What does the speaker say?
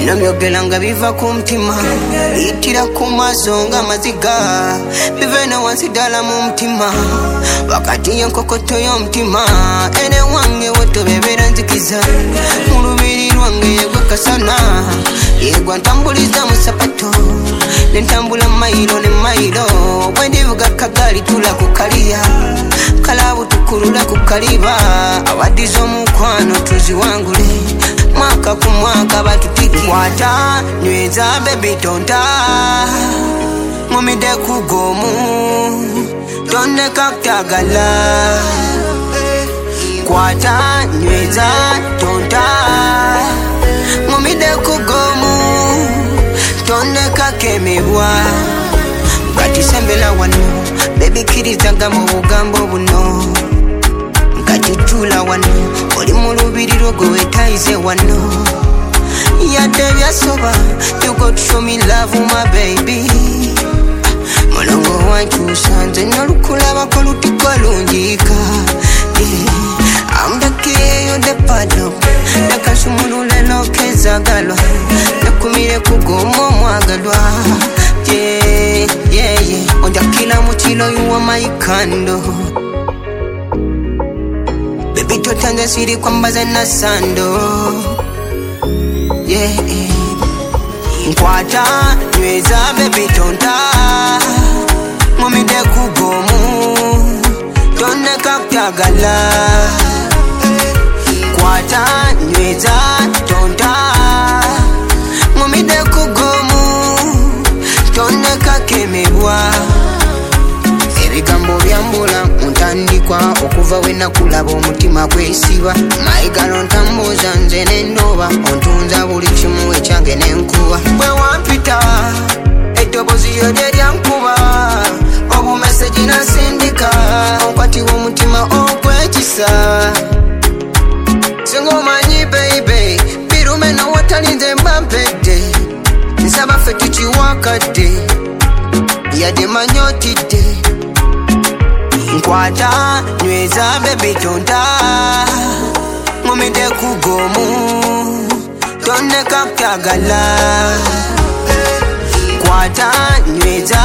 Byogera biva ku mutima itira ku maaso ng'amaziga bive na wansi ddala mu mutima wakati y'enkokoto y'omutima ene wange wetobebera nzikiza mu lubiri lwange yegwa kasana yegwa ntambuliza mu sapato nentambula mayiro ne mayiro bwe ndivuga kagali tula ku kaliya kalabu tukulula ku kaliba awadiza omukwano tuziwangule mwaka ku mwaka batutiki kwata nyweza baby tonta mumide kugomu tonne kaktagala kwata nyweza tonta mumide kugomu tonne kakemebwa kati sembela wano baby kirizaga mu bugambo buno kati tula wano oli mu lubiri lwogo wetaize wano yadde byasoba you got to show me love my baby mulongo wankyusa nze nolukulabako lutiko lungiika I'm the key, you're the padlock nakasumulule lokezagalwa nakumire kugomo mwagalwa onja kila mukilo you are my candle baby totanze siri kwambaza na sando nkwata nyweza baby tonta mumide kugomu tonne kaktagala kwata nyweza tonta mumide kugomu tonne kakemebwa ebigambo byambula ntandikwa okuva we nakulaba omutima gwesiba mayigalo ntambuza nze nendoba ontunza buli kimu ekyange nenkuba bwe wampita eddobozi lyo lyankuba obumeseji nasindika onkwatiwa omutima okwekisa singa omanyi baby birume nowatalinze mbampedde nsaba ffe tukiwakadde yadde manyotidde nkwata nyweza baby tonta mumide kugomu tonne kaktagala kwata nyweza